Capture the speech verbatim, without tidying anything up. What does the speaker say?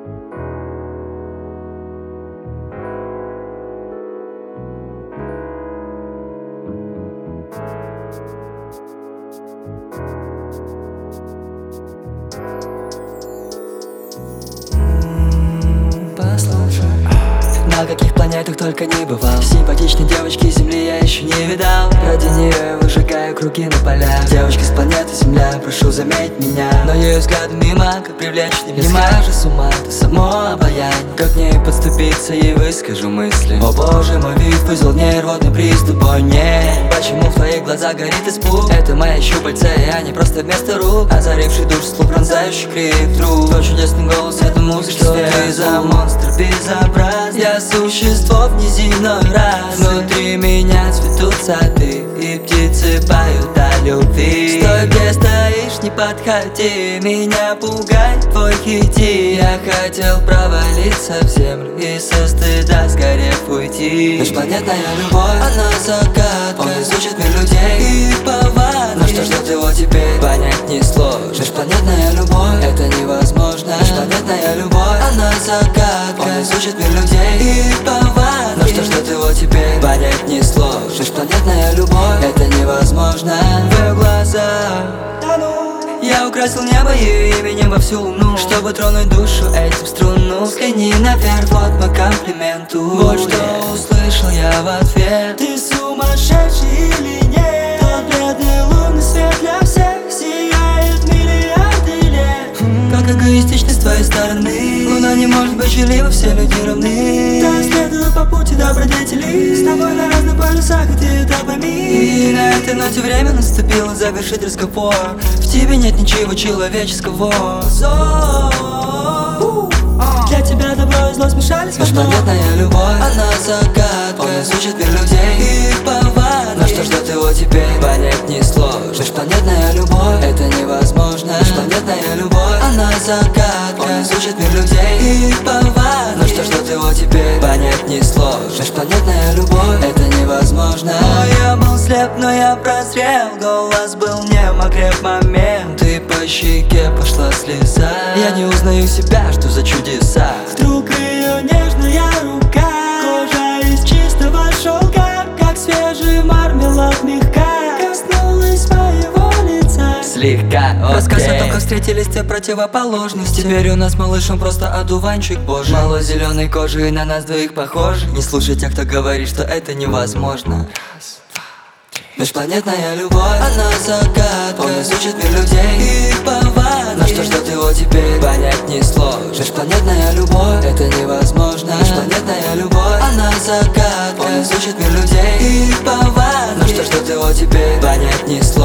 На каких планетах только не бывал, симпатичной девочки Земли я еще не видал. Ради нее я выжигаю круги на полях. Девочка с планеты Земля, прошу заметь меня. Но ее взгляд мимо, как привлечь не внимание. Схожу с ума, это само обаяние. Как к ней подступиться и выскажу мысли. О боже, мой вид вызвал нервный приступ. О нет, почему в твоих глазах горит испуг? Это мои щупальца, и они просто вместо рук. Озаривший душ, слух пронзающий крик вдруг. Твой чудесный голос, это музыка. Что ты за монстр безобразный? Я существо в неземной раз. Внутри меня цветут сады, и птицы поют о любви. Стой, где стоишь, не подходи, меня пугает твой хитин. Я хотел провалиться в землю и со стыда сгорев уйти. Межпланетная любовь, она загадка, он изучит мир людей и их повадки. Но что ждет его теперь, понять несложно. Межпланетная любовь, это невозможно. Межпланетная любовь, она загадка, он изучит мир людей и их повадки. Но что ждет его теперь, понять несложно. Межпланетная любовь, это невозможно. В ее глазах я украсил небо ее именем во всю луну, чтобы тронуть душу этим струну. Взгляни наверх, вот мой комплимент. Вот что услышал я в ответ. Ты сумасшедший или нет? Тот бледный лунный свет для всех сияет миллиарды лет. Как эгоистично с твоей стороны, луна не может быть счастлива, все люди равны. Да, следую по пути добродетели, с тобой на разных полюсах, и ты это пойми. И на этой ноте время наступило завершить разговор. В тебе нет ничего человеческого. Для тебя добро и зло смешались в одно. Межпланетная любовь, она загадка, он изучит мир людей и их повадки. Но что ждет его теперь, понять несложно. Межпланетная любовь, это невозможно. Межпланетная любовь, она загадка, он изучит мир людей и их повадки. Но что ждет его теперь, понять несложно. Межпланетная любовь, это невозможно. О, я был слеп, но я прозрел, голос был нем, окреп момент. И по щеке пошла слеза. Я не узнаю себя, что за чудеса. Вдруг ее нежная рука, кожа из чистого шелка, как свежий мармелад мягка, коснулась моего лица слегка. Okay. Рассказ о том, как встретились те противоположности. Теперь у нас малышом просто одуванчик божий. Мало зеленой кожи и на нас двоих похожи. Не слушай тех, кто говорит, что это невозможно. Межпланетная любовь, она загадка, он изучит мир людей и их повадки. Но что ждет его теперь, понять несложно. Межпланетная любовь, это невозможно. Межпланетная любовь, она загадка, он изучит мир людей и их повадки. Но что ждет его теперь, понять несложно.